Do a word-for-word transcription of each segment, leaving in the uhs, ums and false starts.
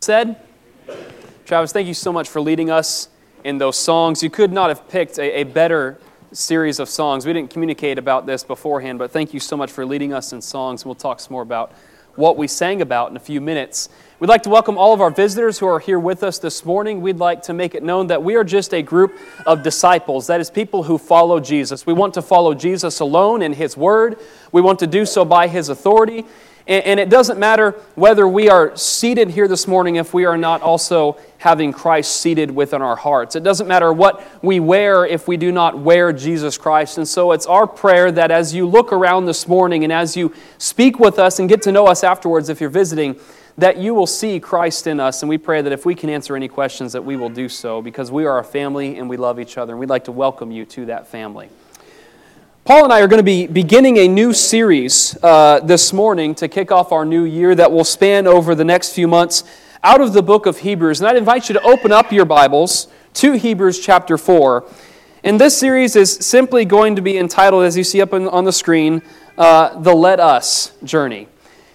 said? Travis, thank you so much for leading us in those songs. You could not have picked a, a better series of songs. We didn't communicate about this beforehand, but thank you so much for leading us in songs. We'll talk some more about what we sang about in a few minutes. We'd like to welcome all of our visitors who are here with us this morning. We'd like to make it known that we are just a group of disciples. That is, people who follow Jesus. We want to follow Jesus alone in His Word. We want to do so by His authority. And it doesn't matter whether we are seated here this morning if we are not also having Christ seated within our hearts. It doesn't matter what we wear if we do not wear Jesus Christ. And so it's our prayer that as you look around this morning and as you speak with us and get to know us afterwards if you're visiting, that you will see Christ in us. And we pray that if we can answer any questions that we will do so, because we are a family and we love each other. And we'd like to welcome you to that family. Paul and I are going to be beginning a new series uh, this morning to kick off our new year that will span over the next few months out of the book of Hebrews. And I'd invite you to open up your Bibles to Hebrews chapter four. And this series is simply going to be entitled, as you see up on, on the screen, uh, The Let Us Journey.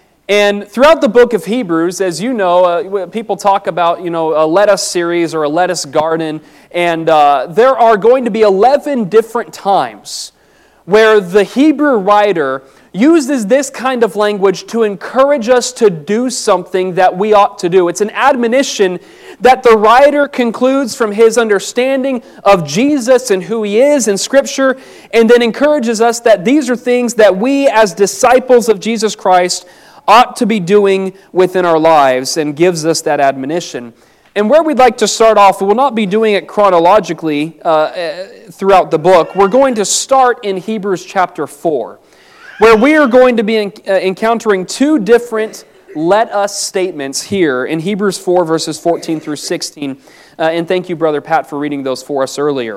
And throughout the book of Hebrews, as you know, uh, people talk about, you know, a lettuce series or a lettuce garden. And uh, there are going to be eleven different times where the Hebrew writer uses this kind of language to encourage us to do something that we ought to do. It's an admonition that the writer concludes from his understanding of Jesus and who He is in Scripture, and then encourages us that these are things that we as disciples of Jesus Christ ought to be doing within our lives, and gives us that admonition. And where we'd like to start off, we will not be doing it chronologically uh, throughout the book. We're going to start in Hebrews chapter four, where we are going to be in, uh, encountering two different let us statements here in Hebrews four, verses fourteen through sixteen. Uh, and thank you, Brother Pat, for reading those for us earlier.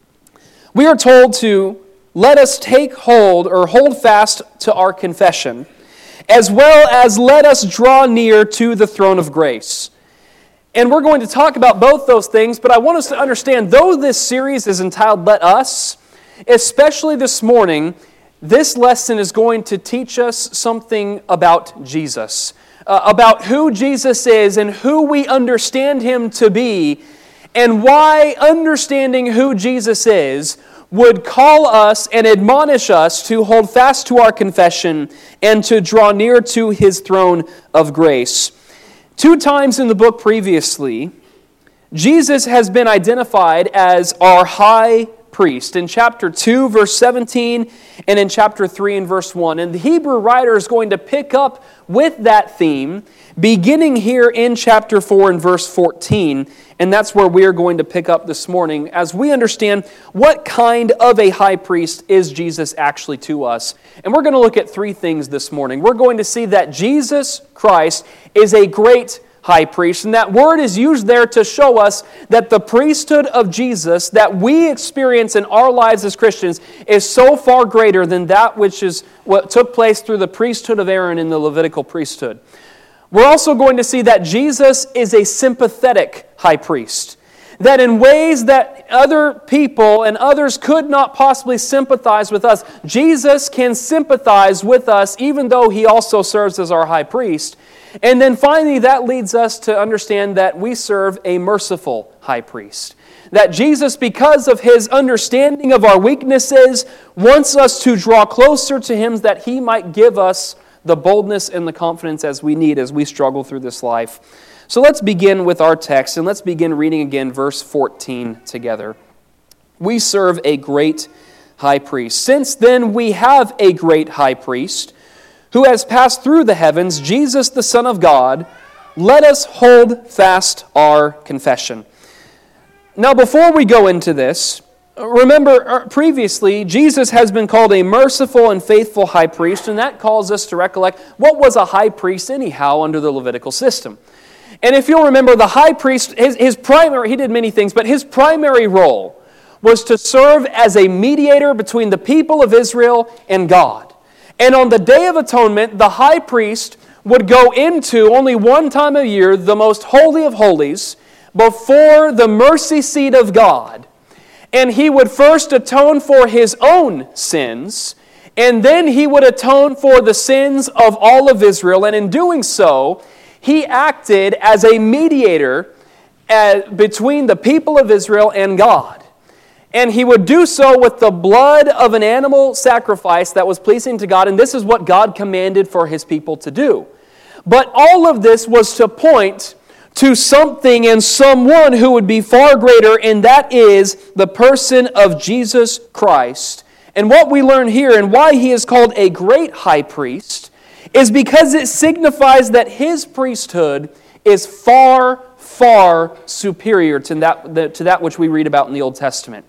We are told to let us take hold or hold fast to our confession, as well as let us draw near to the throne of grace. And we're going to talk about both those things, but I want us to understand, though this series is entitled Let Us, especially this morning, this lesson is going to teach us something about Jesus, uh, about who Jesus is and who we understand Him to be, and why understanding who Jesus is would call us and admonish us to hold fast to our confession and to draw near to His throne of grace. Two times in the book previously, Jesus has been identified as our high priest. In chapter two, verse seventeen, and in chapter three and verse one. And the Hebrew writer is going to pick up with that theme, beginning here in chapter four and verse fourteen. And that's where we are going to pick up this morning as we understand what kind of a high priest is Jesus actually to us. And we're going to look at three things this morning. We're going to see that Jesus Christ is a great high priest. And that word is used there to show us that the priesthood of Jesus that we experience in our lives as Christians is so far greater than that which is what took place through the priesthood of Aaron in the Levitical priesthood. We're also going to see that Jesus is a sympathetic high priest. That in ways that other people and others could not possibly sympathize with us, Jesus can sympathize with us even though He also serves as our high priest. And then finally, that leads us to understand that we serve a merciful high priest. That Jesus, because of His understanding of our weaknesses, wants us to draw closer to Him that He might give us the boldness and the confidence as we need as we struggle through this life. So let's begin with our text, and let's begin reading again verse fourteen together. We serve a great high priest. Since then we have a great high priest who has passed through the heavens, Jesus the Son of God, let us hold fast our confession. Now before we go into this, remember previously Jesus has been called a merciful and faithful high priest, and that calls us to recollect what was a high priest anyhow under the Levitical system. And if you'll remember, the high priest, his, his primary, he did many things, but his primary role was to serve as a mediator between the people of Israel and God. And on the Day of Atonement, the high priest would go into, only one time a year, the most holy of holies, before the mercy seat of God. And he would first atone for his own sins, and then he would atone for the sins of all of Israel. And in doing so, he acted as a mediator uh, between the people of Israel and God. And he would do so with the blood of an animal sacrifice that was pleasing to God, and this is what God commanded for his people to do. But all of this was to point to something and someone who would be far greater, and that is the person of Jesus Christ. And what we learn here and why he is called a great high priest is because it signifies that his priesthood is far, far superior to that, to that which we read about in the Old Testament.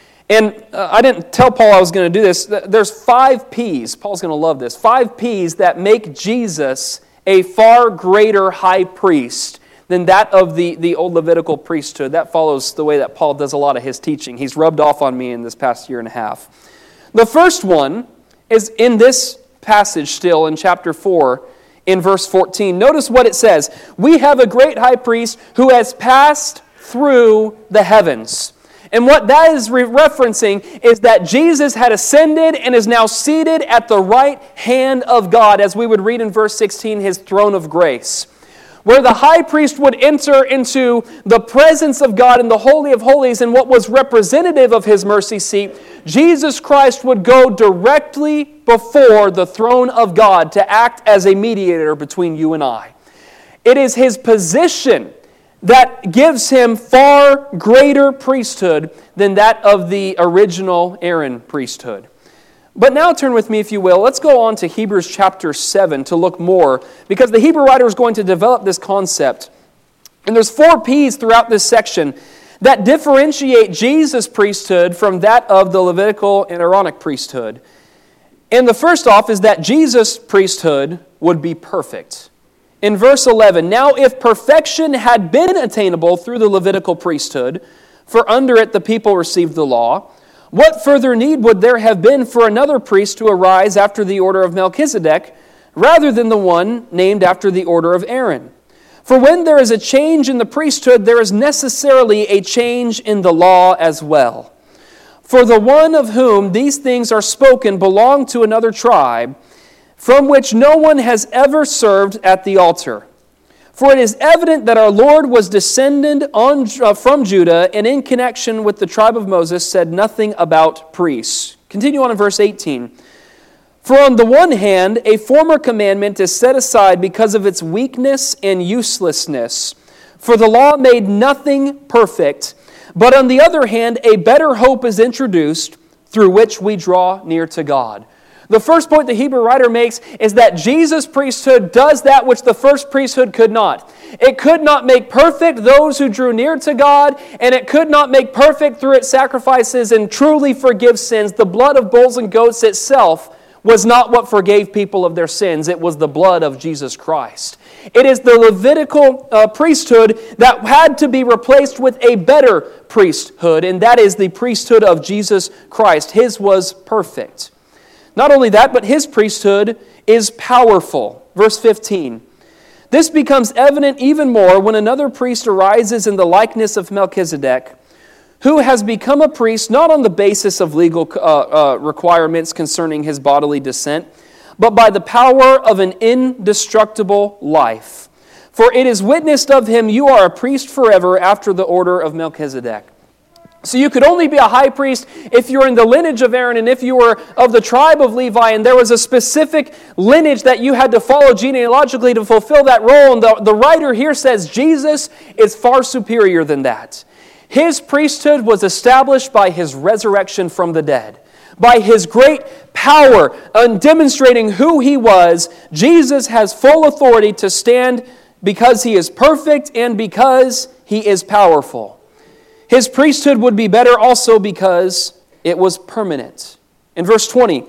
And uh, I didn't tell Paul I was going to do this. There's five P's. Paul's going to love this. Five P's that make Jesus a far greater high priest than that of the, the old Levitical priesthood. That follows the way that Paul does a lot of his teaching. He's rubbed off on me in this past year and a half. The first one is in this passage still in chapter four, in verse fourteen. Notice what it says. We have a great high priest who has passed through the heavens. And what that is re- referencing is that Jesus had ascended and is now seated at the right hand of God, as we would read in verse sixteen, his throne of grace. Where the high priest would enter into the presence of God in the Holy of Holies and what was representative of his mercy seat, Jesus Christ would go directly before the throne of God to act as a mediator between you and I. It is his position that gives him far greater priesthood than that of the original Aaron priesthood. But now turn with me, if you will. Let's go on to Hebrews chapter seven to look more, because the Hebrew writer is going to develop this concept. And there's four P's throughout this section that differentiate Jesus' priesthood from that of the Levitical and Aaronic priesthood. And the first off is that Jesus' priesthood would be perfect. In verse eleven, now if perfection had been attainable through the Levitical priesthood, for under it the people received the law, what further need would there have been for another priest to arise after the order of Melchizedek, rather than the one named after the order of Aaron? For when there is a change in the priesthood, there is necessarily a change in the law as well. For the one of whom these things are spoken belonged to another tribe, from which no one has ever served at the altar. For it is evident that our Lord was descended on, uh, from Judah, and in connection with the tribe of Moses said nothing about priests. Continue on in verse eighteen. For on the one hand, a former commandment is set aside because of its weakness and uselessness. For the law made nothing perfect. But on the other hand, a better hope is introduced through which we draw near to God. The first point the Hebrew writer makes is that Jesus' priesthood does that which the first priesthood could not. It could not make perfect those who drew near to God, and it could not make perfect through its sacrifices and truly forgive sins. The blood of bulls and goats itself was not what forgave people of their sins. It was the blood of Jesus Christ. It is the Levitical uh, priesthood that had to be replaced with a better priesthood, and that is the priesthood of Jesus Christ. His was perfect. Not only that, but his priesthood is powerful. Verse fifteen. This becomes evident even more when another priest arises in the likeness of Melchizedek, who has become a priest not on the basis of legal uh, uh, requirements concerning his bodily descent, but by the power of an indestructible life. For it is witnessed of him, you are a priest forever after the order of Melchizedek. So you could only be a high priest if you're in the lineage of Aaron and if you were of the tribe of Levi, and there was a specific lineage that you had to follow genealogically to fulfill that role. And the, the writer here says Jesus is far superior than that. His priesthood was established by his resurrection from the dead. By his great power and demonstrating who he was, Jesus has full authority to stand because he is perfect and because he is powerful. His priesthood would be better also because it was permanent. In verse twenty,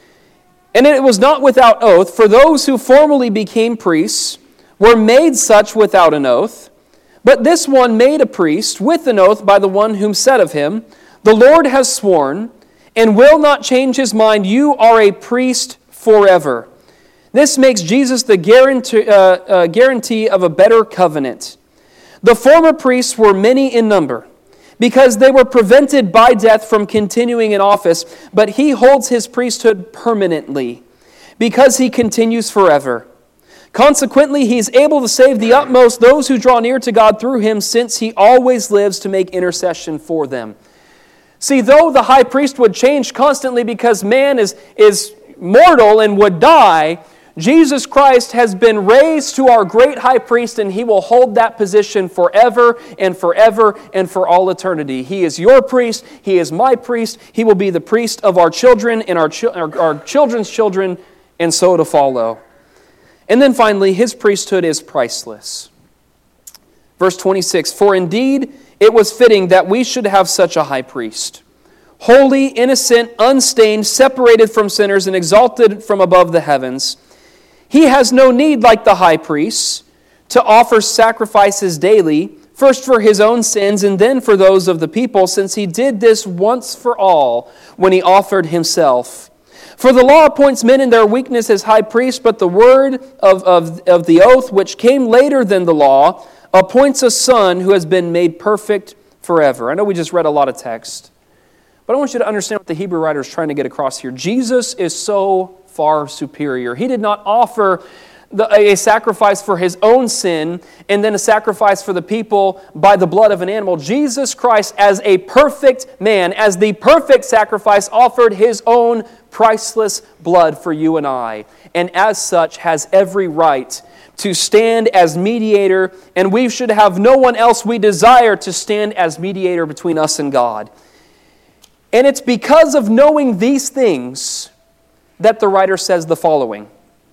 and it was not without oath, for those who formerly became priests were made such without an oath. But this one made a priest with an oath by the one whom said of him, the Lord has sworn, and will not change his mind, you are a priest forever. This makes Jesus the guarantee, uh, uh, guarantee of a better covenant. The former priests were many in number, because they were prevented by death from continuing in office, but he holds his priesthood permanently, because he continues forever. Consequently, he is able to save the utmost those who draw near to God through him, since he always lives to make intercession for them. See, though the high priest would change constantly because man is, is mortal and would die, Jesus Christ has been raised to our great high priest, and he will hold that position forever and forever and for all eternity. He is your priest. He is my priest. He will be the priest of our children and our, chi- our, our children's children, and so to follow. And then finally, his priesthood is priceless. Verse twenty-six, for indeed it was fitting that we should have such a high priest, holy, innocent, unstained, separated from sinners, and exalted from above the heavens. He has no need, like the high priests, to offer sacrifices daily, first for his own sins and then for those of the people, since he did this once for all when he offered himself. For the law appoints men in their weakness as high priests, but the word of, of, of the oath, which came later than the law, appoints a son who has been made perfect forever. I know we just read a lot of text, but I want you to understand what the Hebrew writer is trying to get across here. Jesus is so far superior. He did not offer the, a sacrifice for his own sin and then a sacrifice for the people by the blood of an animal. Jesus Christ, as a perfect man, as the perfect sacrifice, offered his own priceless blood for you and I, and as such has every right to stand as mediator, and we should have no one else we desire to stand as mediator between us and God. And it's because of knowing these things that the writer says the following: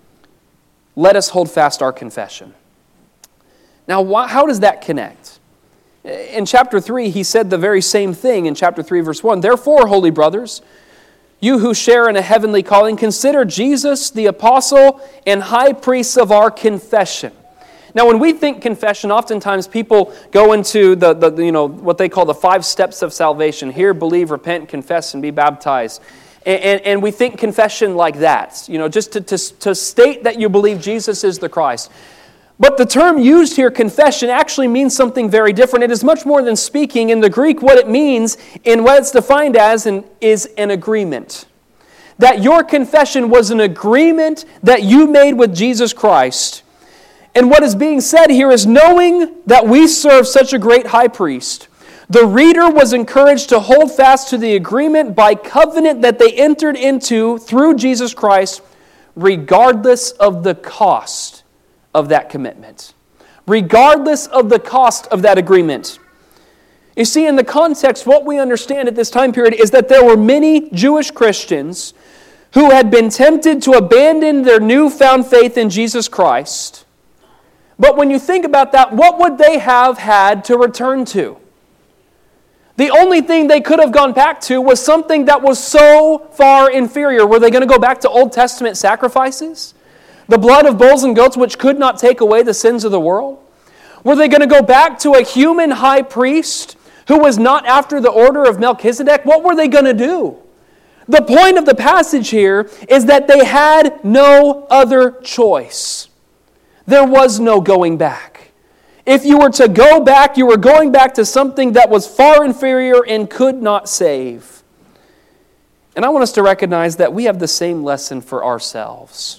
let us hold fast our confession. Now, why, how does that connect? In chapter three, he said the very same thing in chapter three, verse one. Therefore, holy brothers, you who share in a heavenly calling, consider Jesus the apostle and high priest of our confession. Now, when we think confession, oftentimes people go into the, the you know what they call the five steps of salvation. Hear, believe, repent, confess, and be baptized. And, and, and we think confession like that, you know, just to, to, to state that you believe Jesus is the Christ. But the term used here, confession, actually means something very different. It is much more than speaking. In the Greek, what it means, and what it's defined as, an, is an agreement. That your confession was an agreement that you made with Jesus Christ. And what is being said here is, knowing that we serve such a great high priest, the reader was encouraged to hold fast to the agreement by covenant that they entered into through Jesus Christ, regardless of the cost of that commitment. Regardless of the cost of that agreement. You see, in the context, what we understand at this time period is that there were many Jewish Christians who had been tempted to abandon their newfound faith in Jesus Christ. But when you think about that, what would they have had to return to? The only thing they could have gone back to was something that was so far inferior. Were they going to go back to Old Testament sacrifices? The blood of bulls and goats which could not take away the sins of the world? Were they going to go back to a human high priest who was not after the order of Melchizedek? What were they going to do? The point of the passage here is that they had no other choice. There was no going back. If you were to go back, you were going back to something that was far inferior and could not save. And I want us to recognize that we have the same lesson for ourselves.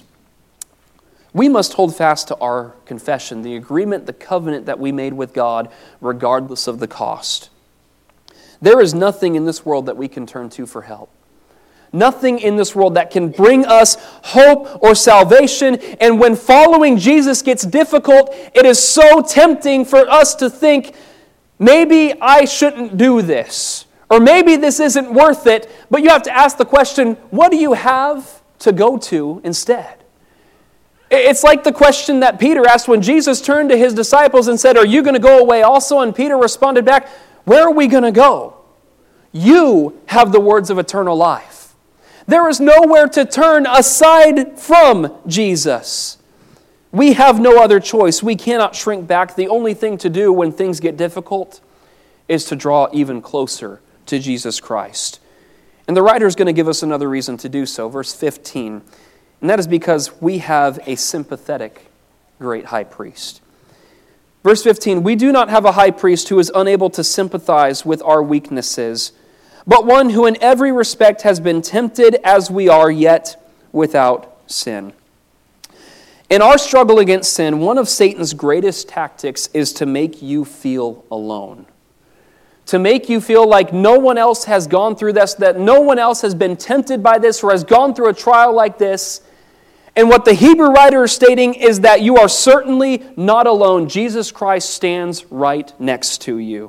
We must hold fast to our confession, the agreement, the covenant that we made with God, regardless of the cost. There is nothing in this world that we can turn to for help. Nothing in this world that can bring us hope or salvation. And when following Jesus gets difficult, it is so tempting for us to think, maybe I shouldn't do this. Or maybe this isn't worth it. But you have to ask the question, what do you have to go to instead? It's like the question that Peter asked when Jesus turned to his disciples and said, are you going to go away also? And Peter responded back, where are we going to go? You have the words of eternal life. There is nowhere to turn aside from Jesus. We have no other choice. We cannot shrink back. The only thing to do when things get difficult is to draw even closer to Jesus Christ. And the writer is going to give us another reason to do so. Verse fifteen. And that is because we have a sympathetic great high priest. Verse fifteen, we do not have a high priest who is unable to sympathize with our weaknesses, but one who in every respect has been tempted as we are, yet without sin. In our struggle against sin, one of Satan's greatest tactics is to make you feel alone. To make you feel like no one else has gone through this, that no one else has been tempted by this or has gone through a trial like this. And what the Hebrew writer is stating is that you are certainly not alone. Jesus Christ stands right next to you.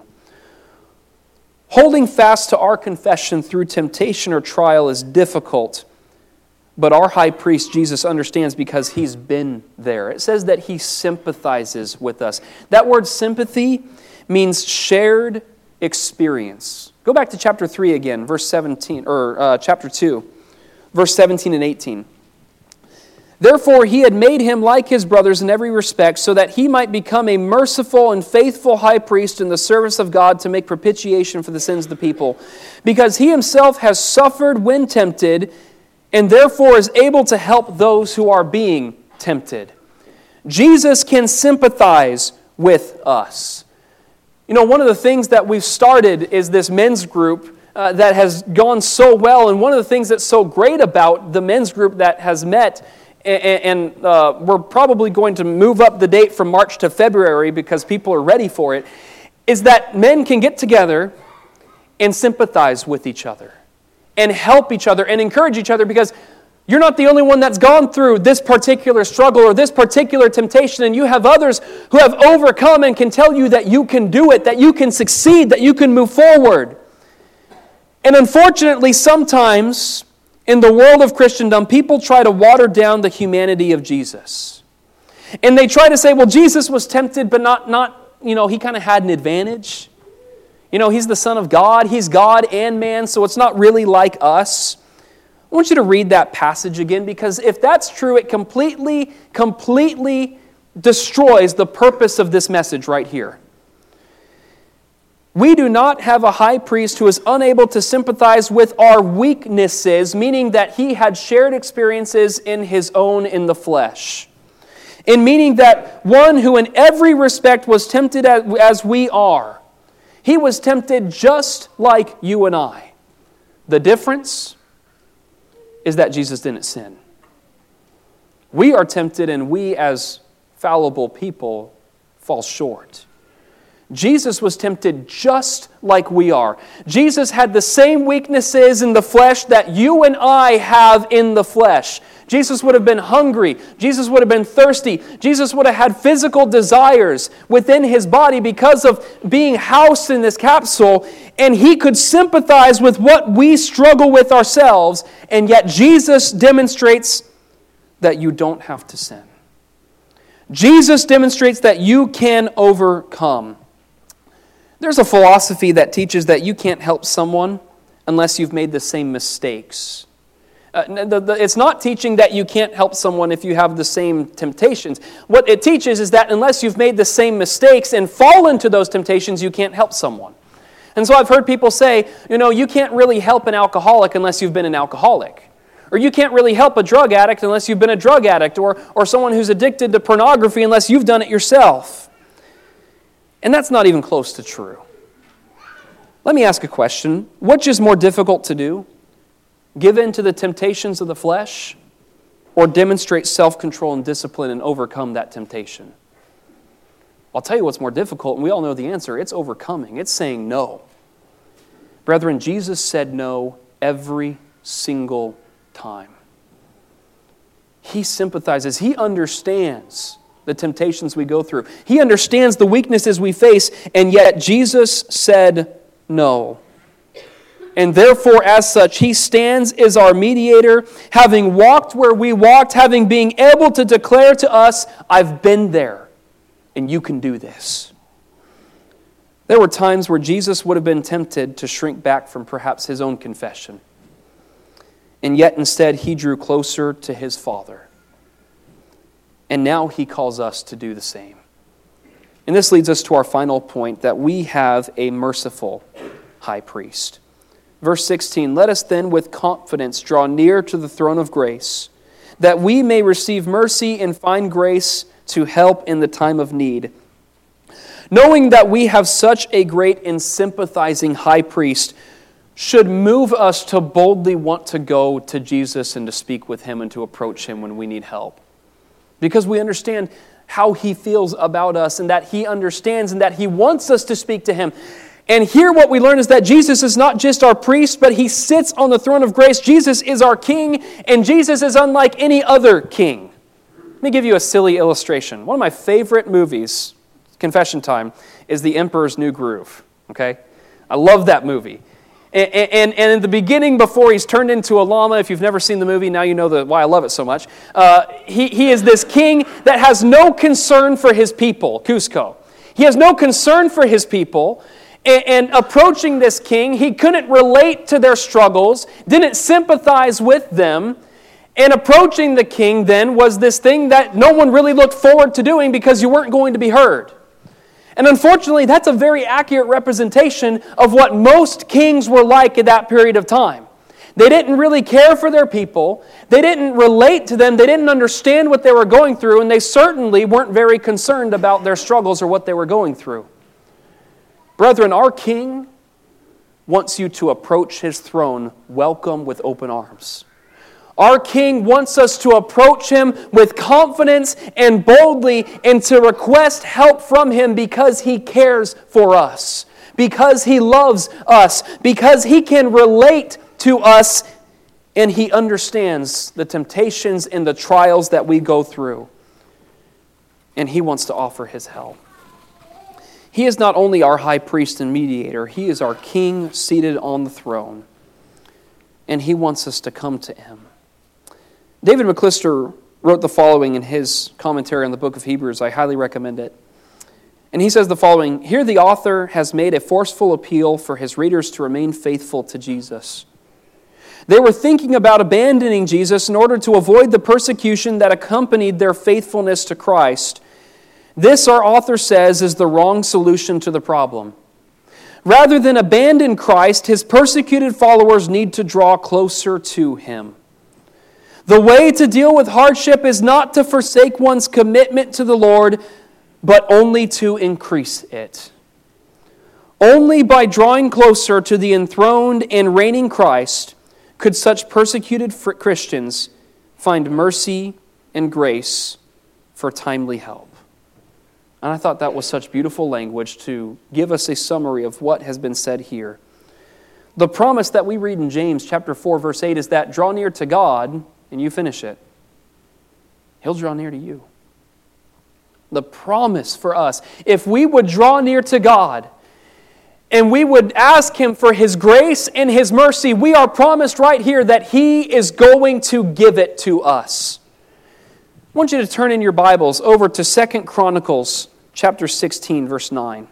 Holding fast to our confession through temptation or trial is difficult, but our high priest, Jesus, understands because he's been there. It says that he sympathizes with us. That word sympathy means shared experience. Go back to chapter three again, verse seventeen, or uh, chapter two, verse seventeen and eighteen. Therefore he had made him like his brothers in every respect, so that he might become a merciful and faithful high priest in the service of God to make propitiation for the sins of the people. Because he himself has suffered when tempted, and therefore is able to help those who are being tempted. Jesus can sympathize with us. You know, one of the things that we've started is this men's group uh, that has gone so well, and one of the things that's so great about the men's group that has met, and, and uh, we're probably going to move up the date from March to February because people are ready for it, is that men can get together and sympathize with each other and help each other and encourage each other, because you're not the only one that's gone through this particular struggle or this particular temptation, and you have others who have overcome and can tell you that you can do it, that you can succeed, that you can move forward. And unfortunately, sometimes in the world of Christendom, people try to water down the humanity of Jesus. And they try to say, well, Jesus was tempted, but not, not you know, he kind of had an advantage. You know, he's the Son of God, he's God and man, so it's not really like us. I want you to read that passage again, because if that's true, it completely, completely destroys the purpose of this message right here. We do not have a high priest who is unable to sympathize with our weaknesses, meaning that he had shared experiences in his own in the flesh. In meaning that one who in every respect was tempted as we are. He was tempted just like you and I. The difference is that Jesus didn't sin. We are tempted, and we as fallible people fall short. Jesus was tempted just like we are. Jesus had the same weaknesses in the flesh that you and I have in the flesh. Jesus would have been hungry. Jesus would have been thirsty. Jesus would have had physical desires within his body because of being housed in this capsule, and he could sympathize with what we struggle with ourselves, and yet Jesus demonstrates that you don't have to sin. Jesus demonstrates that you can overcome. There's a philosophy that teaches that you can't help someone unless you've made the same mistakes. Uh, the, the, it's not teaching that you can't help someone if you have the same temptations. What it teaches is that unless you've made the same mistakes and fall into those temptations, you can't help someone. And so I've heard people say, you know, you can't really help an alcoholic unless you've been an alcoholic. Or you can't really help a drug addict unless you've been a drug addict. Or, or someone who's addicted to pornography unless you've done it yourself. And that's not even close to true. Let me ask a question. Which is more difficult to do? Give in to the temptations of the flesh, or demonstrate self-control and discipline and overcome that temptation? I'll tell you what's more difficult, and we all know the answer. It's overcoming. It's saying no. Brethren, Jesus said no every single time. He sympathizes. He understands the temptations we go through. He understands the weaknesses we face, and yet Jesus said no. And therefore, as such, he stands as our mediator, having walked where we walked, having been able to declare to us, I've been there, and you can do this. There were times where Jesus would have been tempted to shrink back from perhaps his own confession. And yet instead, he drew closer to his Father. And now he calls us to do the same. And this leads us to our final point, that we have a merciful high priest. Verse sixteen, let us then with confidence draw near to the throne of grace, that we may receive mercy and find grace to help in the time of need. Knowing that we have such a great and sympathizing high priest should move us to boldly want to go to Jesus and to speak with him and to approach him when we need help. because we understand how He feels about us and that He understands and that He wants us to speak to Him. And here what we learn is that Jesus is not just our priest, but He sits on the throne of grace. Jesus is our King, and Jesus is unlike any other king. Let me give you a silly illustration. One of my favorite movies, confession time, is The Emperor's New Groove. Okay? I love that movie. And, and, and in the beginning, before he's turned into a llama, if you've never seen the movie, now you know the, why I love it so much. Uh, he, he is this king that has no concern for his people, Cusco. He has no concern for his people. And, and approaching this king, he couldn't relate to their struggles, didn't sympathize with them. And approaching the king then was this thing that no one really looked forward to doing because you weren't going to be heard. And unfortunately, that's a very accurate representation of what most kings were like at that period of time. They didn't really care for their people. They didn't relate to them. They didn't understand what they were going through. And they certainly weren't very concerned about their struggles or what they were going through. Brethren, our King wants you to approach His throne welcome with open arms. Our King wants us to approach Him with confidence and boldly and to request help from Him because He cares for us, because He loves us, because He can relate to us and He understands the temptations and the trials that we go through. And He wants to offer His help. He is not only our high priest and mediator, He is our King seated on the throne. And He wants us to come to Him. David McClister wrote the following in his commentary on the book of Hebrews. I highly recommend it. And he says the following: here the author has made a forceful appeal for his readers to remain faithful to Jesus. They were thinking about abandoning Jesus in order to avoid the persecution that accompanied their faithfulness to Christ. This, our author says, is the wrong solution to the problem. Rather than abandon Christ, His persecuted followers need to draw closer to Him. The way to deal with hardship is not to forsake one's commitment to the Lord, but only to increase it. Only by drawing closer to the enthroned and reigning Christ could such persecuted Christians find mercy and grace for timely help. And I thought that was such beautiful language to give us a summary of what has been said here. The promise that we read in James chapter four, verse eight is that draw near to God, and you finish it, He'll draw near to you. The promise for us, if we would draw near to God and we would ask Him for His grace and His mercy, we are promised right here that He is going to give it to us. I want you to turn in your Bibles over to Second Chronicles chapter sixteen, verse nine.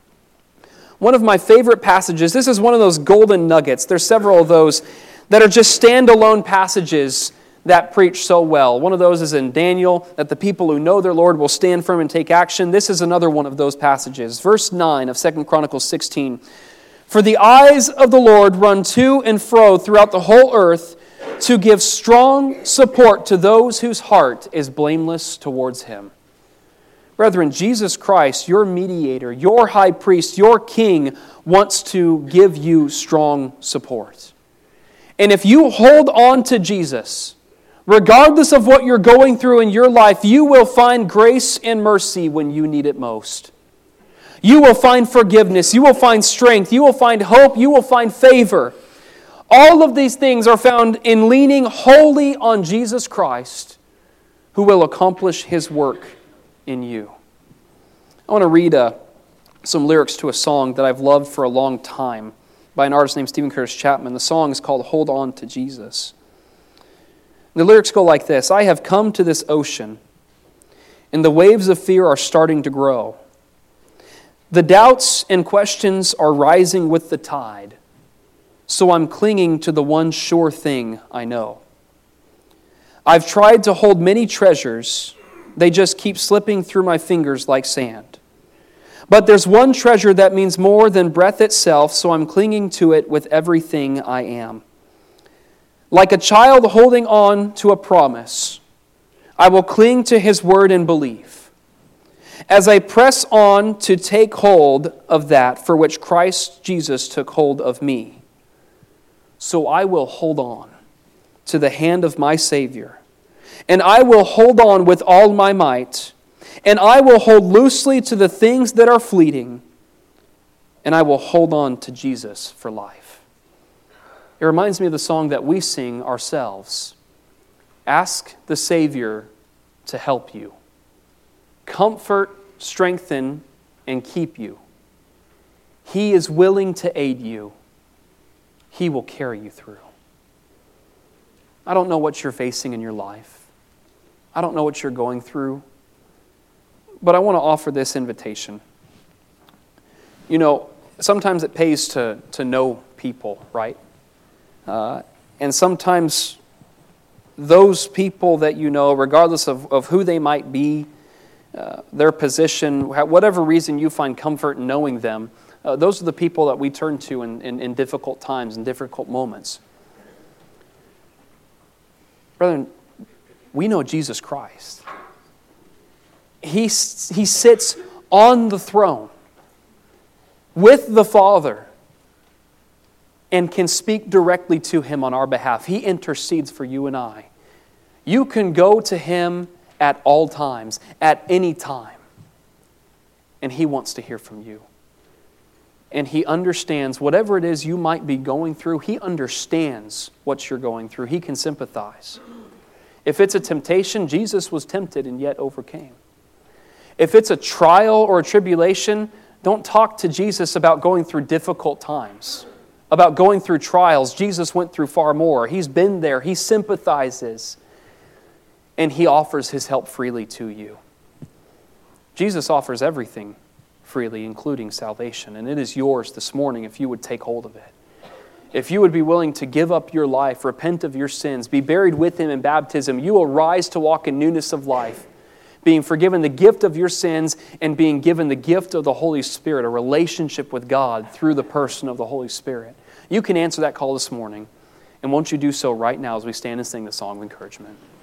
One of my favorite passages. This is one of those golden nuggets. There's several of those that are just standalone passages that preach so well. One of those is in Daniel, that the people who know their Lord will stand firm and take action. This is another one of those passages. Verse nine of Second Chronicles sixteen. For the eyes of the Lord run to and fro throughout the whole earth to give strong support to those whose heart is blameless towards Him. Brethren, Jesus Christ, your mediator, your high priest, your king, wants to give you strong support. And if you hold on to Jesus, regardless of what you're going through in your life, you will find grace and mercy when you need it most. You will find forgiveness. You will find strength. You will find hope. You will find favor. All of these things are found in leaning wholly on Jesus Christ, who will accomplish His work in you. I want to read uh, some lyrics to a song that I've loved for a long time by an artist named Stephen Curtis Chapman. The song is called Hold On to Jesus. The lyrics go like this: I have come to this ocean, and the waves of fear are starting to grow. The doubts and questions are rising with the tide, so I'm clinging to the one sure thing I know. I've tried to hold many treasures, they just keep slipping through my fingers like sand. But there's one treasure that means more than breath itself, so I'm clinging to it with everything I am. Like a child holding on to a promise, I will cling to His word and believe, as I press on to take hold of that for which Christ Jesus took hold of me. So I will hold on to the hand of my Savior, and I will hold on with all my might, and I will hold loosely to the things that are fleeting, and I will hold on to Jesus for life. It reminds me of the song that we sing ourselves. Ask the Savior to help you. Comfort, strengthen, and keep you. He is willing to aid you. He will carry you through. I don't know what you're facing in your life. I don't know what you're going through. But I want to offer this invitation. You know, sometimes it pays to, to know people, right? Uh, and sometimes those people that you know, regardless of, of who they might be, uh, their position, whatever reason you find comfort in knowing them, uh, those are the people that we turn to in, in, in difficult times, in difficult moments. Brethren, we know Jesus Christ. He, he sits on the throne with the Father and can speak directly to Him on our behalf. He intercedes for you and I. You can go to Him at all times, at any time, and He wants to hear from you. And He understands whatever it is you might be going through. He understands what you're going through. He can sympathize. If it's a temptation, Jesus was tempted and yet overcame. If it's a trial or a tribulation, don't talk to Jesus about going through difficult times, about going through trials. Jesus went through far more. He's been there. He sympathizes. And He offers His help freely to you. Jesus offers everything freely, including salvation. And it is yours this morning if you would take hold of it. If you would be willing to give up your life, repent of your sins, be buried with Him in baptism, you will rise to walk in newness of life, being forgiven the gift of your sins and being given the gift of the Holy Spirit, a relationship with God through the person of the Holy Spirit. You can answer that call this morning. And won't you do so right now as we stand and sing the song of encouragement?